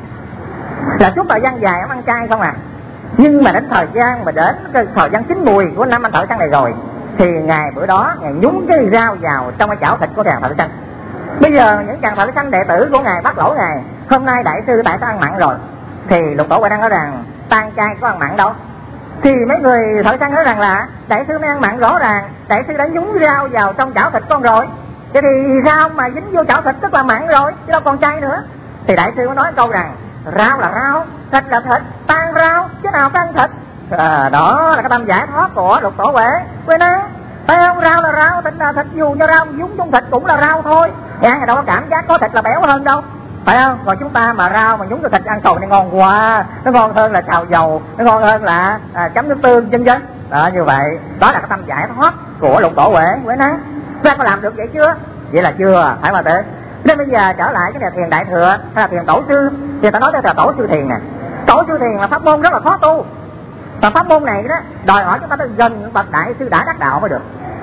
là suốt thời gian dài ông ăn chay không à. Nhưng mà đến thời gian mà đến cái thời gian chín mùi của năm anh thợ săn này rồi thì ngày bữa đó ngài nhúng cái rau vào trong cái chảo thịt của chàng thợ săn. Bây giờ những chàng thợ săn đệ tử của ngài bắt lỗi ngài, hôm nay đại sư tại sao ăn mặn rồi? Thì lục tổ huệ năng nói rằng tan chay có ăn mặn đâu. Thì mấy người thợ săn nói rằng là đại sư mới ăn mặn, rõ ràng đại sư đã nhúng rau vào trong chảo thịt con rồi, vậy thì rau mà dính vô chảo thịt tức là mặn rồi chứ đâu còn chay nữa. Thì đại sư mới nói câu rằng rau là rau, thịt là thịt, tan rau chứ nào có ăn thịt. À, đó là cái tâm giải thoát của lục tổ huệ huệ năng, phải không? Rau là rau, thịt là thịt, dù cho rau nhúng trong thịt cũng là rau thôi, ăn đâu có cảm giác có thịt là béo hơn đâu, phải không? Còn chúng ta mà rau mà nhúng vào thịt ăn cầu này ngon quá, nó ngon hơn là xào dầu, nó ngon hơn là à, chấm nước tương chân chân. Đó, như vậy đó là cái tâm giải thoát của lục tổ huệ huệ năng. Ta có làm được vậy chưa? Vậy là chưa, phải mà tử. Nên bây giờ trở lại cái nhà thiền đại thừa hay là thiền tổ sư thì ta nói đây là tổ sư thiền nè. Tổ sư thiền là pháp môn rất là khó tu, và pháp môn này đó đòi hỏi chúng ta phải gần bậc đại sư đã đắc đạo mới được,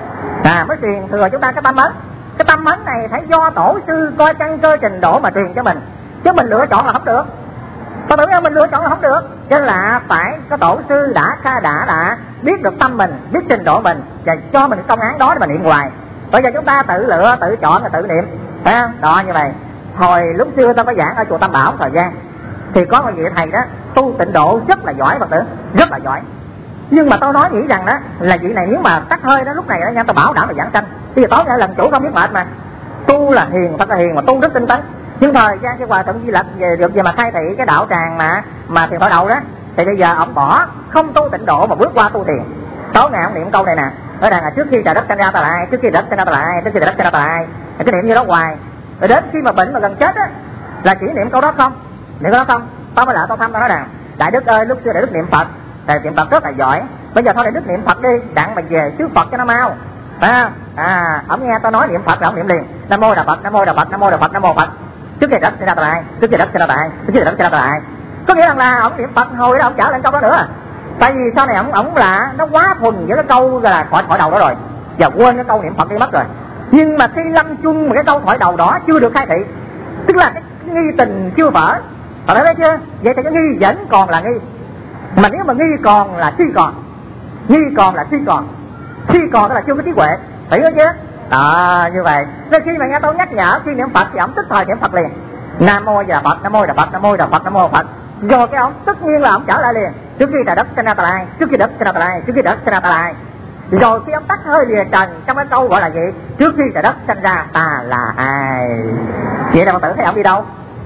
à mới truyền thừa chúng ta cái tâm ấn. Cái tâm ấn này phải do tổ sư coi căn cơ trình độ mà truyền cho mình, chứ mình lựa chọn là không được. Tôi tưởng rằng mình lựa chọn là không được, cho nên là phải có tổ sư đã đã đã đã biết được tâm mình, biết trình độ mình và cho mình công án đó để mà niệm hoài. Bây giờ chúng ta tự lựa, tự chọn và tự niệm, phải không? Đó, như vậy. Hồi lúc xưa tôi có giảng ở chùa Tam Bảo thời gian thì có một vị thầy đó tu tịnh độ rất là giỏi Phật tử, rất là giỏi. Nhưng mà tôi nói nghĩ rằng đó là vị này nếu mà tắt hơi đó lúc này đó nha, tôi bảo đảm là giảng sanh. Bây giờ tối nay lần chủ không biết mệt mà tu là hiền, thật là hiền mà tu rất tinh tấn. Nhưng thời gian cái Hòa Thượng Di Lặc về được về mà khai thị cái đạo tràng mà mà thiền thọ đầu đó thì bây giờ ông bỏ không tu tịnh độ mà bước qua tu thiền. Tối ngày ông niệm câu này nè, nói rằng là trước khi trời đất sinh ra ta là ai, trước khi trời đất sinh ra ta là ai, trước khi trời đất sinh ra ta là ai, cái niệm như đó hoài. Rồi đến khi mà bệnh mà gần chết á là chỉ niệm câu đó không, niệm câu đó không. Tao mới lại tao thăm tao nói rằng đại đức ơi, lúc xưa đại đức niệm Phật, thầy niệm Phật rất là giỏi, bây giờ thôi để đức niệm Phật đi, đặng mà về trước Phật cho nó mau. À, à, ông nghe tôi nói niệm Phật là ông niệm liền. Nam mô Đà Phật, Nam mô Đà Phật, Nam mô Đà Phật, Nam mô Phật. Trước khi đất sẽ ra lại, trước khi đất sẽ ra lại, trước khi đất sẽ ra lại. Có nghĩa rằng là ông niệm Phật hồi đó ông trả lên câu đó nữa. Tại vì sau này ông ông là nó quá thuần với cái câu là khỏi khỏi đầu đó rồi, và quên cái câu niệm Phật đi mất rồi. Nhưng mà khi lâm chung mà cái câu khỏi đầu đó chưa được khai thị, tức là cái nghi tình chưa vỡ. Bạn thấy chưa? Vậy thì cái nghi vẫn còn là nghi. Mà nếu mà nghi còn là si còn, nghi còn là si còn, si còn đó là chưa có trí huệ, hiểu chưa? Đó, như vậy nên khi mà nghe tôi nhắc nhở khi niệm Phật thì ông tức thời niệm Phật liền. Nam mô Đà Phật, Nam mô Đà Phật, Nam mô Đà Phật, Nam mô Phật. Rồi cái ông tất nhiên là ông trở lại liền. Trước khi trời đất sinh ra ta lại, trước khi đất sinh ra ta lại, trước khi đất sinh ra ta lại. Rồi khi ông tắt hơi lìa trần trong cái câu gọi là gì? Trước khi trời đất sinh ra ta là ai? Vậy là Phật tử thấy ông đi đâu?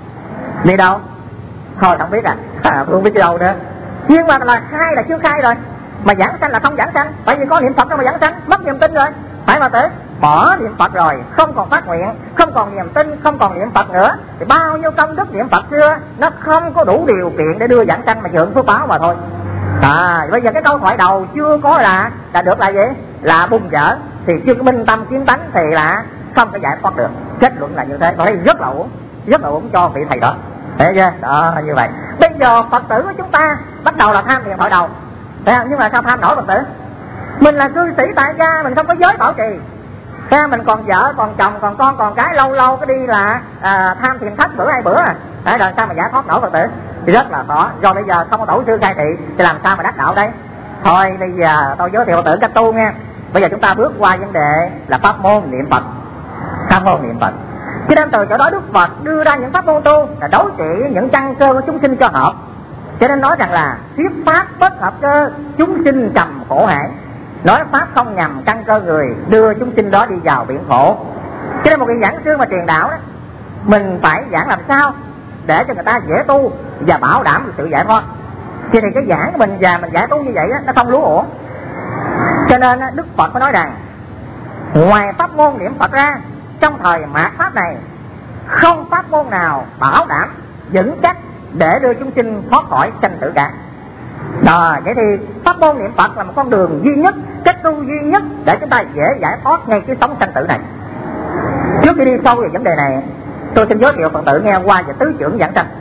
Đi đâu? Thôi không biết à, à không biết đi đâu nữa. Nhưng mà là khai là chưa khai rồi. Mà giảng sanh là không giảng sanh. Tại vì có niệm Phật đâu mà giảng sanh, mất niềm tin rồi. Phải mà tử bỏ niệm Phật rồi, không còn phát nguyện, không còn niềm tin, không còn niệm Phật nữa, thì bao nhiêu công đức niệm Phật xưa nó không có đủ điều kiện để đưa giảng sanh mà hưởng phước báo mà thôi. À, bây giờ cái câu thoại đầu chưa có là là được là gì? Là bung dở thì chưa có minh tâm kiến tánh thì là không thể giải thoát được. Kết luận là như thế. Tôi thấy rất là uổng, rất là uổng cho vị thầy đó. Thấy chưa? Đó, như vậy. Bây giờ Phật tử của chúng ta bắt đầu là tham niệm thoại đầu. Thấy không? Nhưng mà sao tham nổi Phật tử? Mình là cư sĩ tại gia, mình không có giới bảo trì. Thế mình còn vợ, còn chồng, còn con, còn cái, lâu lâu cái đi là à, tham thiền thất bữa hai bữa à. Đấy, rồi sao mà giải thoát nổi Phật tử? Thì rất là khó. Rồi bây giờ không có tổ sư khai thị thì làm sao mà đắc đạo đây? Thôi bây giờ tôi giới thiệu Phật tử cách tu nha. Bây giờ chúng ta bước qua vấn đề là pháp môn niệm Phật. Pháp môn niệm Phật. Cho nên từ chỗ đó Đức Phật đưa ra những pháp môn tu là đối trị những căn cơ của chúng sinh cho hợp. Cho nên nói rằng là thuyết pháp bất hợp cơ, chúng sinh trầm khổ hải. Nói pháp không nhằm căn cơ người, đưa chúng sinh đó đi vào biển khổ. Cho nên một cái giảng sư mà truyền đạo đó, mình phải giảng làm sao để cho người ta dễ tu và bảo đảm sự giải thoát. Thì thì cái giảng của mình và mình giải tu như vậy đó, nó không lú ổn. Cho nên Đức Phật có nói rằng ngoài pháp môn niệm Phật ra, trong thời mạt pháp này không pháp môn nào bảo đảm vững chắc để đưa chúng sinh thoát khỏi sanh tử cả. Đó, vậy thì pháp môn niệm Phật là một con đường duy nhất, cách tu duy nhất để chúng ta dễ giải thoát ngay cái sống sanh tử này. Trước khi đi sâu về vấn đề này, tôi xin giới thiệu Phật tử nghe qua về tứ trưởng giảng sanh.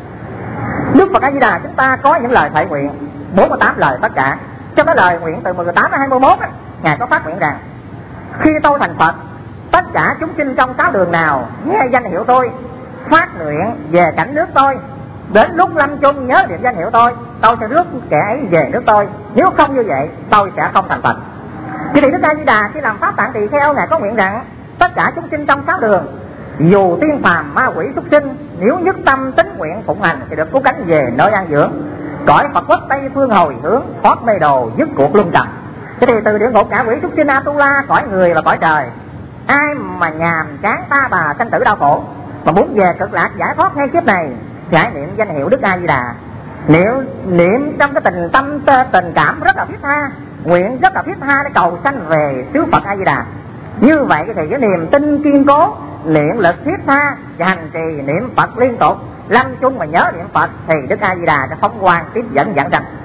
Đức Phật A Di Đà chúng ta có những lời thệ nguyện bốn mươi tám lời tất cả. Trong cái lời nguyện từ mười tám đến hai mươi mốt á, ngài có phát nguyện rằng khi tôi thành Phật, tất cả chúng sinh trong sáu đường nào nghe danh hiệu tôi, phát nguyện về cảnh nước tôi, đến lúc lâm chung nhớ niệm danh hiệu tôi, tôi sẽ rước kẻ ấy về nước tôi. Nếu không như vậy, tôi sẽ không thành Phật. Thì Đức A Di Đà khi làm pháp tạng tỳ kheo, ngài có nguyện rằng tất cả chúng sinh trong sáu đường, dù tiên phàm ma quỷ súc sinh, nếu nhất tâm tín nguyện phụng hành thì được cứu cánh về nơi an dưỡng, cõi Phật quốc Tây phương hồi hướng, thoát mê đồ, dứt cuộc luân trần. Thế thì từ địa ngục ngạ quỷ súc sinh Atula, cõi người và cõi trời, ai mà nhàm chán ta bà sanh tử đau khổ mà muốn về cực lạc giải thoát ngay kiếp này, hãy niệm danh hiệu Đức A Di Đà. Niệm niệm trong cái tình tâm tình cảm rất là thiết tha, nguyện rất là thiết tha để cầu sanh về xứ Phật A Di Đà. Như vậy thì cái niềm tin kiên cố, niệm lực thiết tha và hành trì niệm Phật liên tục, lâm chung mà nhớ niệm Phật thì Đức A Di Đà sẽ phóng quang tiếp dẫn giảng sanh.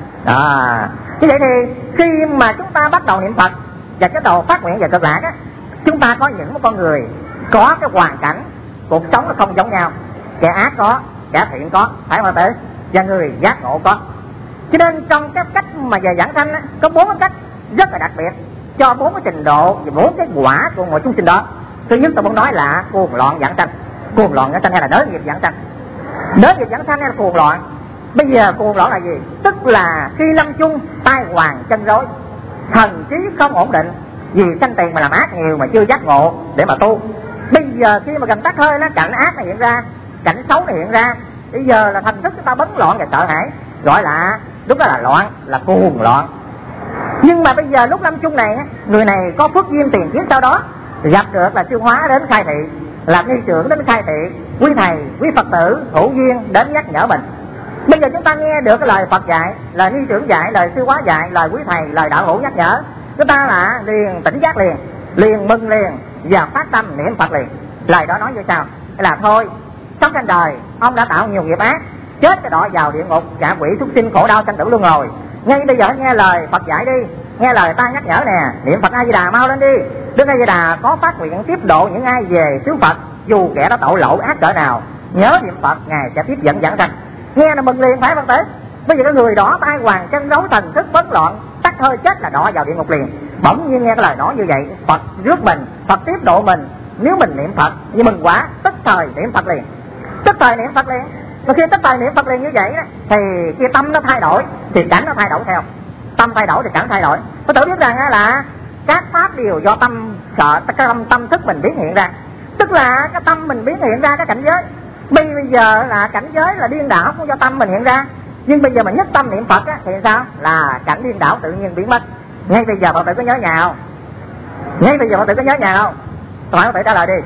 À, như vậy thì khi mà chúng ta bắt đầu niệm Phật và cái đầu phát nguyện về cực lạc á, chúng ta có những con người có cái hoàn cảnh cuộc sống nó không giống nhau, kẻ ác có, kẻ thiện có, phải không tử? Và người giác ngộ có. Cho nên trong cái cách mà về giảng sanh á, có bốn cái cách rất là đặc biệt cho bốn cái trình độ và bốn cái quả của mọi chúng sinh đó. Thứ nhất tôi muốn nói là cuồng loạn giảng sanh. Cuồng loạn giảng sanh hay là đới nghiệp giảng sanh? Đới nghiệp giảng sanh hay là cuồng loạn? Bây giờ cuồng loạn là gì? Tức là khi lâm chung tai hoàng chân rối, thần trí không ổn định, vì sanh tiền mà làm ác nhiều mà chưa giác ngộ để mà tu. Bây giờ khi mà gần tắt hơi nó cảnh ác nó hiện ra, cảnh xấu nó hiện ra, bây giờ là thành thức chúng ta bấn loạn và sợ hãi, gọi là lúc đó là loạn, là cuồng loạn. Nhưng mà bây giờ lúc lâm chung này, người này có phước duyên tiền kiếp sau đó gặp được là siêu hóa đến khai thị, làm ni trưởng đến khai thị, quý thầy, quý Phật tử hữu duyên đến nhắc nhở mình. Bây giờ chúng ta nghe được cái lời Phật dạy, lời ni trưởng dạy, lời siêu hóa dạy, lời quý thầy, lời đạo hữu nhắc nhở, chúng ta là liền tỉnh giác liền, liền mừng liền và phát tâm niệm Phật liền. Lời đó nói như sao? Là thôi, sống trên đời ông đã tạo nhiều nghiệp ác, chết cái đó vào địa ngục, ngạ quỷ súc sinh khổ đau sanh tử luân hồi. Ngay bây giờ nghe lời Phật dạy đi, nghe lời ta nhắc nhở nè, niệm Phật A Di Đà mau lên đi. Đức A Di Đà có phát nguyện tiếp độ những ai về xứ Phật, dù kẻ đó tội lỗi ác cỡ nào, nhớ niệm Phật ngài sẽ tiếp dẫn giảng sanh. Nghe là mừng liền phải Phật tử. Bây giờ cái người đó tai hoàng chân rối, thần thức bất loạn, tắt hơi chết là đọa vào địa ngục liền. Bỗng nhiên nghe cái lời nói như vậy, Phật rước mình, Phật tiếp độ mình. Nếu mình niệm Phật như mừng quá, tức thời niệm Phật liền, tức thời niệm Phật liền. Mà khi tức thời niệm Phật liền như vậy đó, thì khi tâm nó thay đổi thì cảnh nó thay đổi theo. Tâm thay đổi thì cảnh thay đổi. Phật tử biết rằng là các pháp đều do tâm sợ, cái tâm, tâm thức mình biến hiện ra. Tức là cái tâm mình biến hiện ra cái cảnh giới. Bây giờ là cảnh giới là điên đảo cũng do tâm mình hiện ra. Nhưng bây giờ mình nhất tâm niệm Phật á, thì sao? Là cảnh điên đảo tự nhiên biến mất. Ngay bây giờ Phật tử có nhớ nhà không? Ngay bây giờ Phật tử có nhớ nhà không? Hỏi Phật tử trả lời đi.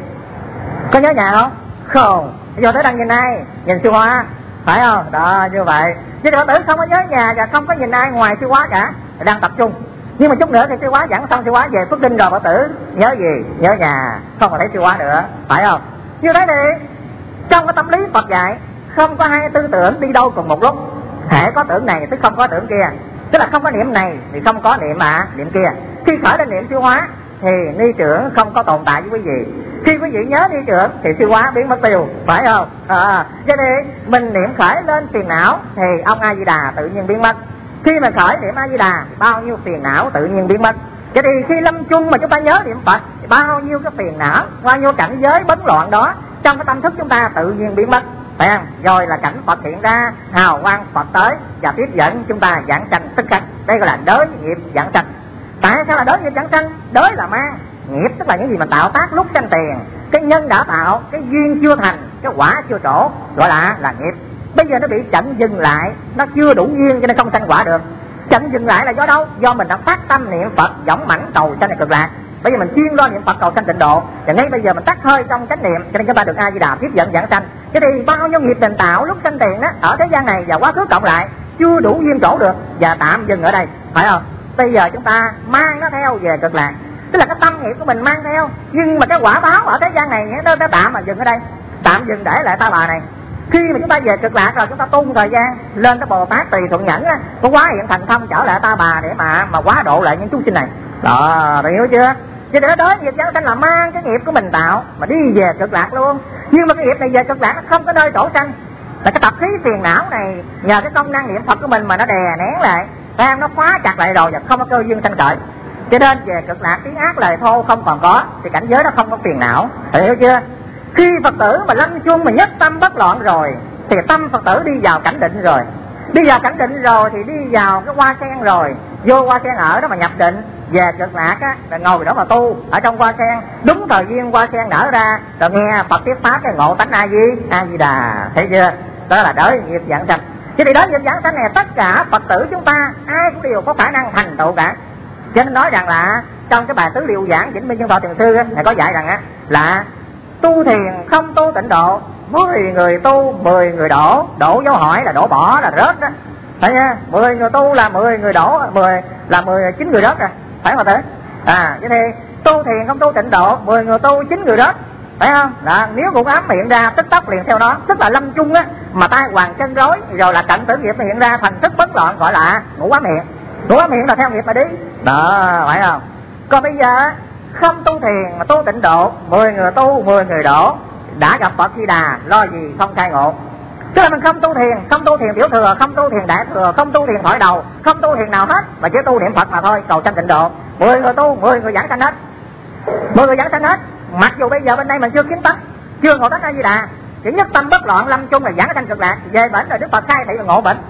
Có nhớ nhà không? Không. Bây giờ tới đang nhìn ai? Nhìn sư Hóa, phải không? Đó, như vậy. Chứ Phật tử không có nhớ nhà và không có nhìn ai ngoài sư Hóa cả, đang tập trung. Nhưng mà chút nữa thì sư Hóa giảng xong, sư Hóa về Phước Kinh rồi, Phật tử nhớ gì? Nhớ nhà, không còn thấy sư Hóa nữa, phải không? Như thế thì trong cái tâm lý Phật dạy, không có hai tư tưởng đi đâu cùng một lúc. Hễ có tưởng này tức không có tưởng kia, tức là không có niệm này thì không có niệm à niệm kia. Khi khởi lên niệm sư Hóa thì ni trưởng không có tồn tại với quý vị. Khi quý vị nhớ ni trưởng thì sư Hóa biến mất tiêu, phải không? À, cho nên mình niệm khởi lên phiền não thì ông A Di Đà tự nhiên biến mất. Khi mà khởi niệm A Di Đà, bao nhiêu phiền não tự nhiên biến mất. Cho nên khi lâm chung mà chúng ta nhớ niệm Phật thì bao nhiêu cái phiền não, bao nhiêu cảnh giới bấn loạn đó trong cái tâm thức chúng ta tự nhiên biến mất, phải không? Rồi là cảnh Phật hiện ra, hào quang Phật tới và tiếp dẫn chúng ta giảng sanh tức khắc. Đây gọi là đới nghiệp giảng sanh. Tại sao là đới nghiệp giảng sanh? Đới là mang, nghiệp tức là những gì mà tạo tác lúc sanh tiền. Cái nhân đã tạo, cái duyên chưa thành, cái quả chưa trổ, gọi là là nghiệp. Bây giờ nó bị chậm dừng lại, nó chưa đủ duyên cho nên không sanh quả được. Chậm dừng lại là do đâu? Do mình đã phát tâm niệm Phật dõng mãnh cầu sanh cực lạc. Bây giờ mình chuyên lo niệm Phật cầu sanh tịnh độ, và ngay bây giờ mình tắt hơi trong chánh niệm, cho nên chúng ta được A Di Đà tiếp dẫn giảng sanh. Thế thì bao nhiêu nghiệp mình tạo lúc sanh tiền đó ở thế gian này và quá khứ cộng lại chưa đủ duyên trổ được và tạm dừng ở đây, phải không? Bây giờ chúng ta mang nó theo về cực lạc, tức là cái tâm nghiệp của mình mang theo, nhưng mà cái quả báo ở thế gian này nó, nó tạm mà dừng ở đây, tạm dừng để lại ta bà này. Khi mà chúng ta về cực lạc rồi chúng ta tu thời gian lên cái Bồ Tát tùy thuận nhẫn á, có quá hiện thành thông trở lại ta bà để mà mà quá độ lại những chúng sinh này. Đó, rồi hiểu chưa? Cho nên đó nghiệp giảng sanh là mang cái nghiệp của mình tạo mà đi về cực lạc luôn. Nhưng mà cái nghiệp này về cực lạc nó không có nơi trổ sanh. Là cái tập khí phiền não này nhờ cái công năng niệm Phật của mình mà nó đè nén lại, đang nó khóa chặt lại rồi và không có cơ duyên sanh khởi. Cho nên về cực lạc tiếng ác lời thô không còn có thì cảnh giới nó không có phiền não. Hiểu chưa? Khi Phật tử mà lâm chung mà nhất tâm bất loạn rồi thì tâm Phật tử đi vào cảnh định rồi. Đi vào cảnh định rồi thì đi vào cái hoa sen rồi, vô hoa sen ở đó mà nhập định. Về cực lạc á, rồi ngồi đó mà tu ở trong hoa sen, đúng thời gian hoa sen nở ra, rồi nghe Phật thuyết pháp cái ngộ tánh A Di A Di Đà, thấy chưa? Đó là đới nghiệp giảng sanh. Chứ thì đới nghiệp giảng sanh này tất cả Phật tử chúng ta ai cũng đều có khả năng thành tựu cả. Cho nên nói rằng là trong cái bài tứ liệu giảng Vĩnh Minh Chân Thọ Thiền Sư này có dạy rằng á là tu thiền không tu tịnh độ, mười người tu mười người đổ, đổ dấu hỏi là đổ bỏ là rớt đó, thấy nha? Mười người tu là mười người đổ, mười là mười chín người rớt rồi, phải không thế? À, cho nên tu thiền không tu tịnh độ, mười người tu chín người rớt, phải không? Đó, nếu ngũ ám hiện ra tức tốc liền theo đó, tức là lâm chung á mà tai hoàng chân rối, rồi là cận tử nghiệp hiện ra thành thức bất loạn, gọi là ngũ ám hiện. Ngũ ám hiện là theo nghiệp mà đi, đó, phải không? Còn bây giờ không tu thiền mà tu tịnh độ, mười người tu mười người đổ, đã gặp Phật Di Đà lo gì không khai ngộ. Tức là mình không tu thiền, không tu thiền tiểu thừa, không tu thiền đại thừa, không tu thiền thoại đầu, không tu thiền nào hết, mà chỉ tu niệm Phật mà thôi, cầu sanh tịnh độ. Mười người tu, mười người giảng sanh hết, mười người giảng sanh hết. Mặc dù bây giờ bên đây mình chưa kiến tánh, chưa ngộ tánh A Di Đà, chỉ nhất tâm bất loạn lâm chung là giảng sanh cực lạc. Về bệnh rồi Đức Phật khai thị là ngộ bệnh.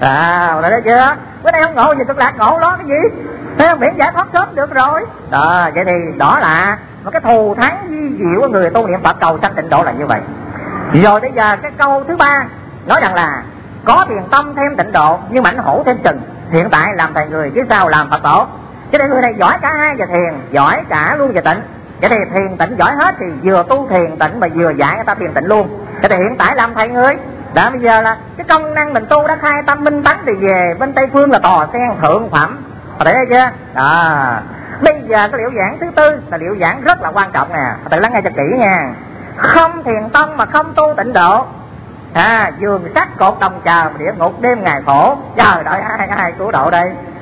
À, rồi đấy chưa? Bữa nay không ngộ gì cực lạc, ngộ đó cái gì? Thế không miễn giải thoát sớm được rồi. Đó, vậy thì đó là một cái thù thắng di diệu của người tu niệm Phật cầu sanh tịnh độ là như vậy. Rồi bây giờ cái câu thứ ba nói rằng là có thiền tâm thêm tịnh độ nhưng mãnh hổ thêm chừng. Hiện tại làm thầy người chứ sao làm Phật tổ. Cho nên người này giỏi cả hai về thiền, giỏi cả luôn về tịnh. Vậy thì thiền tịnh giỏi hết thì vừa tu thiền tịnh mà vừa dạy người ta thiền tịnh luôn. Vậy thì hiện tại làm thầy người. Đã bây giờ là cái công năng mình tu đã khai tâm minh tánh thì về bên Tây Phương là tòa sen thượng phẩm. Thấy chưa? À, bây giờ cái liệu giảng thứ tư là liệu giảng rất là quan trọng nè, tự lắng nghe cho kỹ nha. Không thiền tông mà không tu tịnh độ, à, giường sắt cột đồng chờ địa ngục đêm ngày khổ. Trời đợi ai ai cứu độ đây?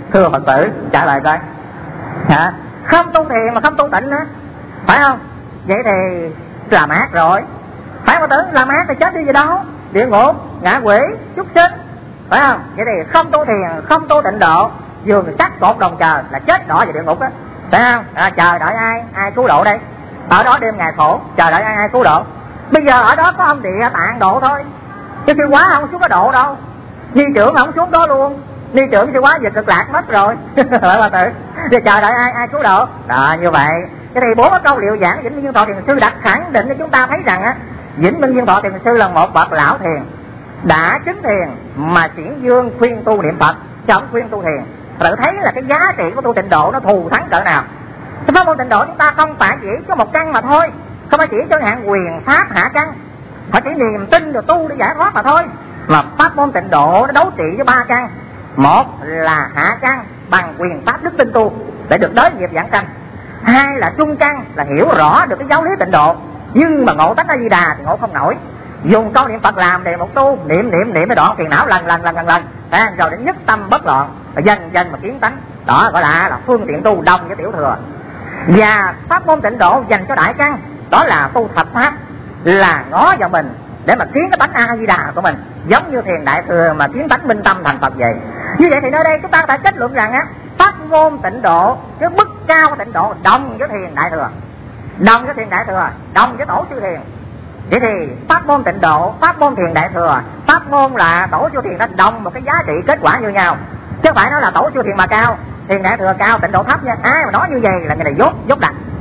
Thưa Phật tử trả lời coi, hả? Không tu thiền mà không tu tịnh nữa, phải không? Vậy thì làm ác rồi, phải Phật tử? Làm ác thì chết đi về đâu? Địa ngục, ngạ quỷ, súc sinh, phải không? Vậy thì không tu thiền, không tu tịnh độ, giường sắt cột đồng chờ là chết đỏ về địa ngục á, phải không? À, chờ đợi ai? Ai cứu độ đây? Ở đó đêm ngày khổ, chờ đợi ai? Ai cứu độ? Bây giờ ở đó có ông Địa Tạng độ thôi, chứ sư quá không xuống có độ đâu. Ni trưởng không xuống đó luôn, ni trưởng sư quá về cực lạc mất rồi. Phải Phật tử? Thì chờ đợi ai? Ai cứu độ? Đó, như vậy. Cái thì bốn cái câu liệu giảng Vĩnh Minh Viên Thọ Thiền Sư đã khẳng định cho chúng ta thấy rằng á, Vĩnh Minh Viên Thọ Thiền Sư là một bậc lão thiền, đã chứng thiền mà Xiển Dương khuyên tu niệm Phật, chẳng khuyên tu thiền. Tự thấy là cái giá trị của tu tịnh độ nó thù thắng cỡ nào. Cái pháp môn tịnh độ chúng ta không phải chỉ có một căn mà thôi, không phải chỉ cho hạng quyền pháp hạ căn, phải chỉ niềm tin rồi tu để giải thoát mà thôi. Mà pháp môn tịnh độ nó đấu trị với ba căn. Một là hạ căn bằng quyền pháp đức tin tu để được đới nghiệp giảng sanh. Hai là trung căn là hiểu rõ được cái giáo lý tịnh độ, nhưng mà ngộ tánh A Di Đà thì ngộ không nổi. Dùng câu niệm Phật làm đề một tu, niệm niệm niệm cái đoạn phiền não lần lần lần lần lần, rồi đến nhất tâm bất loạn, và dần dần mà kiến tánh. Đó gọi là, là phương tiện tu đồng với tiểu thừa. Và pháp môn tịnh độ dành cho đại căn, đó là tu thập pháp, là ngó vào mình để mà kiến cái tánh A Di Đà của mình, giống như thiền đại thừa mà kiến tánh minh tâm thành Phật vậy. Như vậy thì nơi đây chúng ta phải kết luận rằng á, pháp môn tịnh độ, cái mức cao của tịnh độ đồng với thiền đại thừa, đồng với thiền đại thừa, đồng với tổ sư thiền. Vậy thì pháp môn tịnh độ, pháp môn thiền đại thừa, pháp môn là tổ sư thiền nó đồng một cái giá trị kết quả như nhau, chứ không phải nói là tổ sư thiền mà cao, thiền đại thừa cao, tịnh độ thấp nha. Ai mà nói như vậy là người này dốt dốt đặt.